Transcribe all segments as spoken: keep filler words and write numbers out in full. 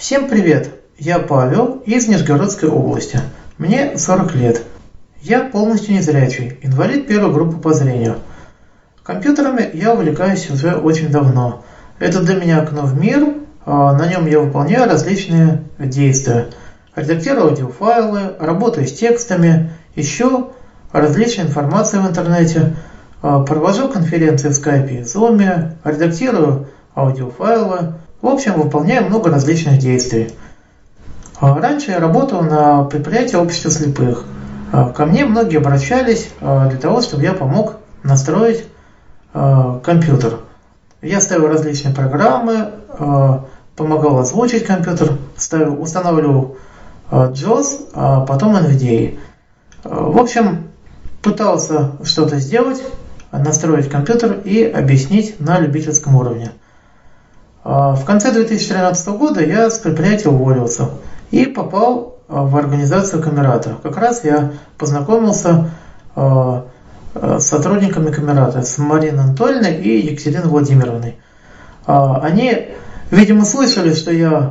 Всем привет! Я Павел из Нижегородской области. Мне сорок лет. Я полностью незрячий, инвалид первой группы по зрению. Компьютерами я увлекаюсь уже очень давно. Это для меня окно в мир, на нем я выполняю различные действия. Редактирую аудиофайлы, работаю с текстами, ищу различную информацию в интернете, провожу конференции в скайпе и зуме, редактирую аудиофайлы. В общем, выполняю много различных действий. Раньше я работал на предприятии общества слепых. Ко мне многие обращались для того, чтобы я помог настроить компьютер. Я ставил различные программы, помогал озвучить компьютер, ставил, устанавливал джоус, а потом эн ви ди эй. В общем, пытался что-то сделать, настроить компьютер и объяснить на любительском уровне. В конце две тысячи тринадцатого года я с предприятия уволился и попал в организацию Камерата. Как раз я познакомился с сотрудниками Камерата, с Мариной Анатольевной и Екатериной Владимировной. Они, видимо, слышали, что я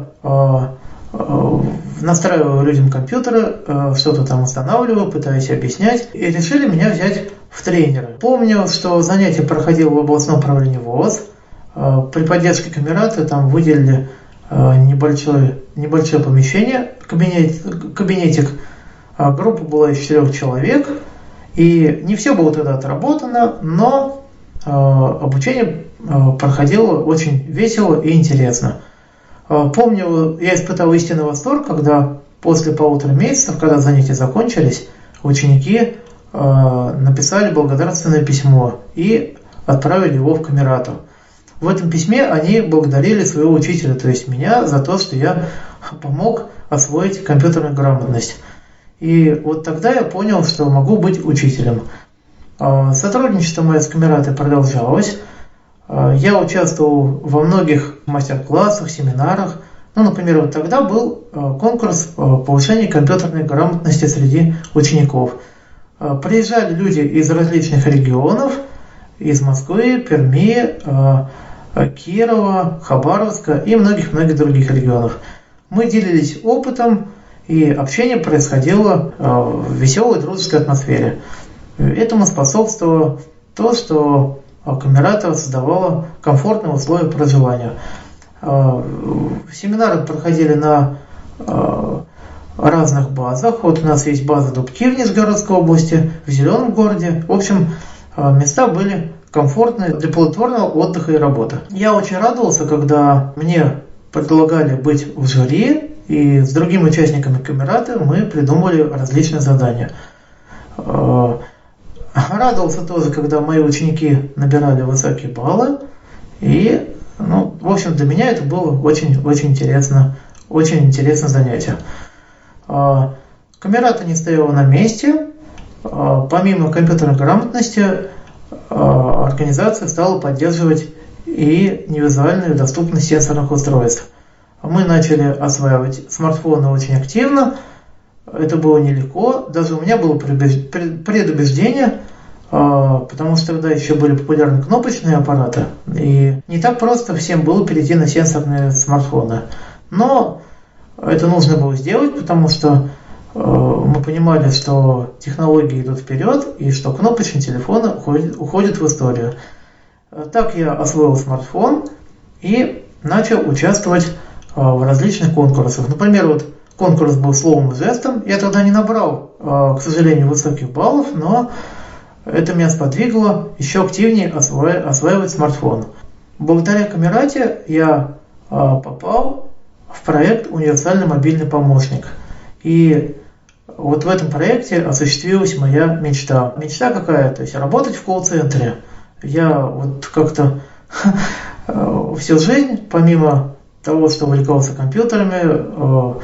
настраиваю людям компьютеры, что-то там устанавливаю, пытаюсь объяснять, и решили меня взять в тренеры. Помню, что занятие проходило в областном управлении ВОС. При поддержке Камерата там выделили небольшое, небольшое помещение, кабинет, кабинетик. Группа была из четырех человек, и не все было тогда отработано, но обучение проходило очень весело и интересно. Помню, я испытал истинный восторг, когда после полутора месяцев, когда занятия закончились, ученики написали благодарственное письмо и отправили его в Камерату. В этом письме они благодарили своего учителя, то есть меня, за то, что я помог освоить компьютерную грамотность. И вот тогда я понял, что могу быть учителем. Сотрудничество мое с Камератой продолжалось. Я участвовал во многих мастер-классах, семинарах. Ну, например, вот тогда был конкурс повышения компьютерной грамотности среди учеников. Приезжали люди из различных регионов, из Москвы, Перми, Кирова, Хабаровска и многих-многих других регионов. Мы делились опытом, и общение происходило в веселой дружеской атмосфере. Этому способствовало то, что Камерата создавала комфортные условия проживания. Семинары проходили на разных базах. Вот у нас есть база Дубки в Нижегородской области, в Зеленом городе. В общем, места были комфортные для плодотворного отдыха и работы. Я очень радовался, когда мне предлагали быть в жюри, и с другими участниками Камераты мы придумывали различные задания. Радовался тоже, когда мои ученики набирали высокие баллы, и, ну, в общем, для меня это было очень-очень интересно, очень интересное занятие. Камерата не стояла на месте. Помимо компьютерной грамотности, организация стала поддерживать и невизуальную доступность сенсорных устройств. Мы начали осваивать смартфоны очень активно. Это было нелегко. Даже у меня было предубеждение, потому что тогда еще были популярны кнопочные аппараты. И не так просто всем было перейти на сенсорные смартфоны. Но это нужно было сделать, потому что мы понимали, что технологии идут вперед и что кнопочные телефоны уходят, уходят в историю. Так я освоил смартфон и начал участвовать в различных конкурсах. Например, вот конкурс был словом и жестом. Я тогда не набрал, к сожалению, высоких баллов, но это меня сподвигло еще активнее осва- осваивать смартфон. Благодаря Камерате я попал в проект «Универсальный мобильный помощник». И вот в этом проекте осуществилась моя мечта. Мечта какая? То есть работать в колл-центре. Я вот как-то всю жизнь, помимо того, что увлекался компьютерами,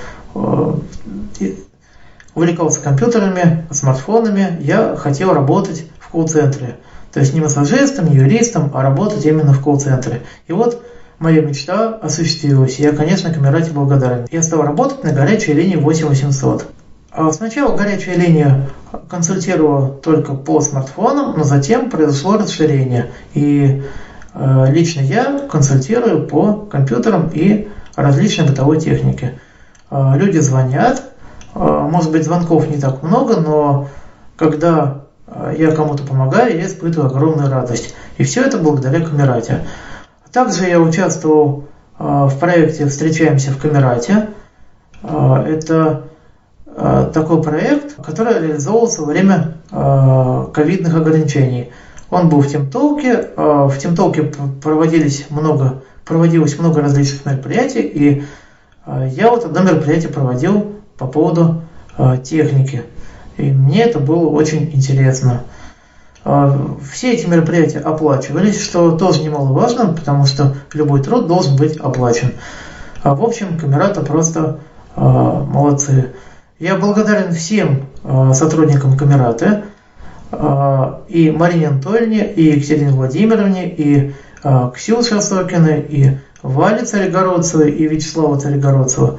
увлекался компьютерами, смартфонами, я хотел работать в колл-центре. То есть не массажистом, не юристом, а работать именно в колл-центре. И вот моя мечта осуществилась. Я, конечно, Камерате благодарен. Я стал работать на горячей линии восемь восемьсот. Сначала горячая линия консультировала только по смартфонам, но затем произошло расширение. И э, лично я консультирую по компьютерам и различной бытовой техники. Люди звонят, может быть, звонков не так много, но когда я кому-то помогаю, я испытываю огромную радость. И все это благодаря Камерате. Также я участвовал в проекте «Встречаемся в Камерате». Это такой проект, который реализовывался во время ковидных ограничений. Он был в Тимтолке. В Тимтолке проводились много, проводилось много различных мероприятий, и я вот одно мероприятие проводил по поводу техники. И мне это было очень интересно. Все эти мероприятия оплачивались, что тоже немаловажно, потому что любой труд должен быть оплачен. В общем, Камерата просто молодцы. Я благодарен всем сотрудникам Камераты, и Марине Анатольевне, и Екатерине Владимировне, и Ксюше Осокиной, и Вале Царегородцевой, и Вячеславу Царегородцеву,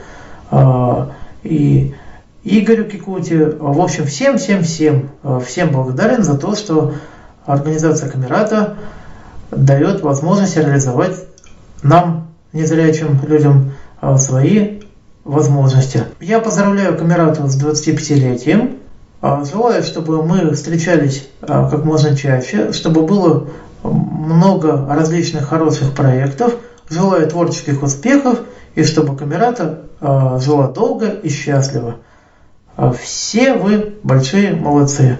и Игорю Кикути. В общем, всем-всем-всем всем благодарен за то, что организация Камерата дает возможность реализовать нам, незрячим людям, свои возможности. Я поздравляю Камерату с двадцатипятилетием. Желаю, чтобы мы встречались как можно чаще, чтобы было много различных хороших проектов. Желаю творческих успехов и чтобы Камерата жила долго и счастливо. Все вы большие молодцы.